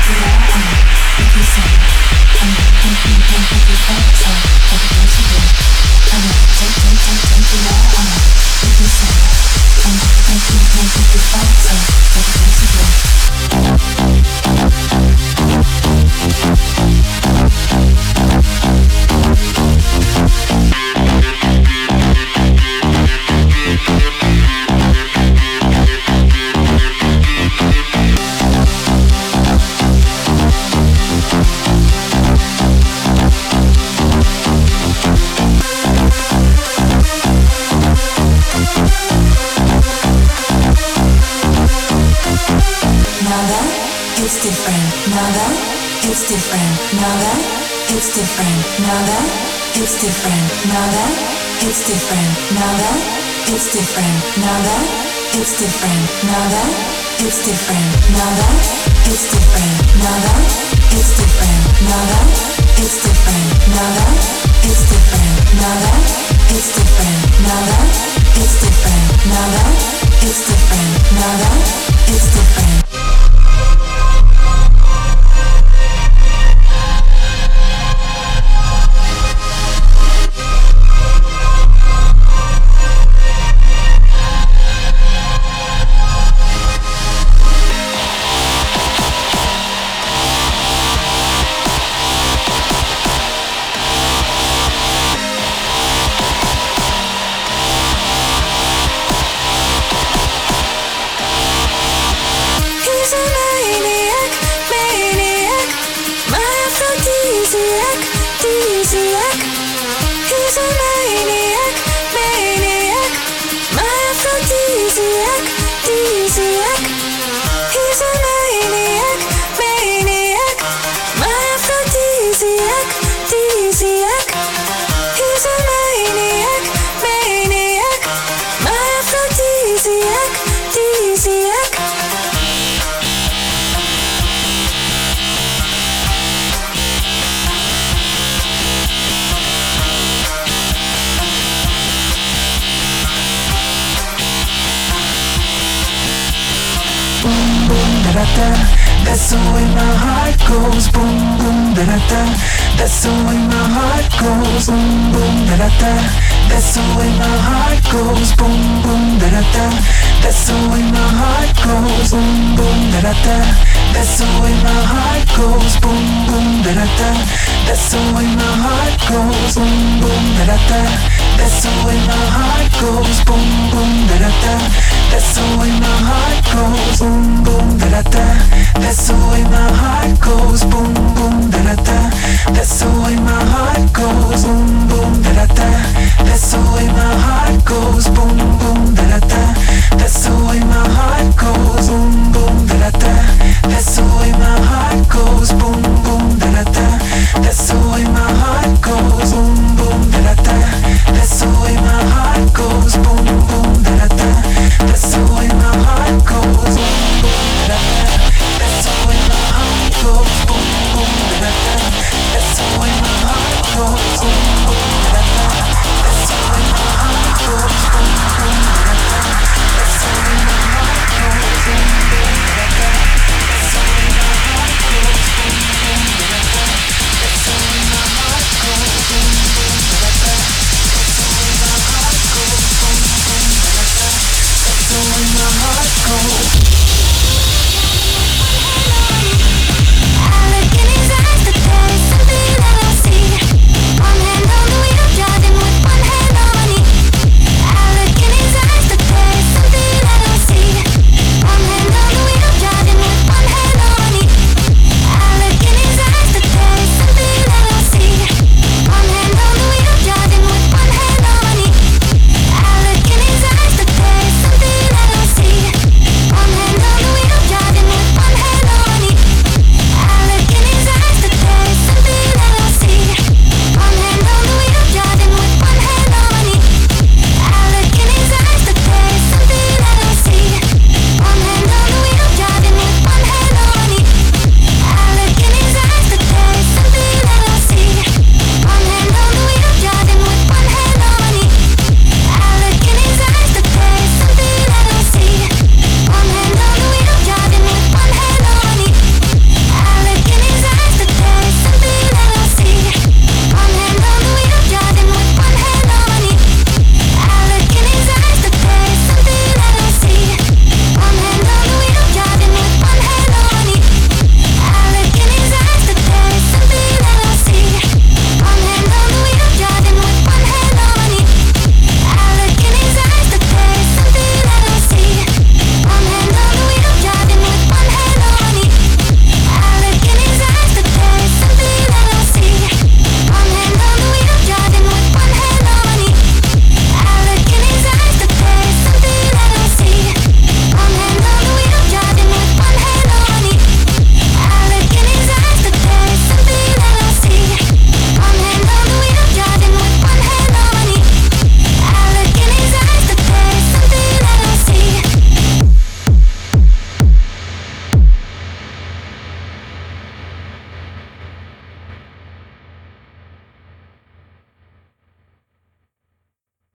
That's the way my heart goes. Boom, boom, da da da. That's the way my heart goes. Boom, boom, da da da. That's the way my heart goes. Boom, boom, da da da. That's the way my heart goes. Boom, boom, da da da. That's the way my heart goes. Boom, boom, da da da. That's the way my heart goes. Boom, boom, da da da. That's the way my heart goes. Boom, boom, da da da. That's the way my heart goes. Boom, boom.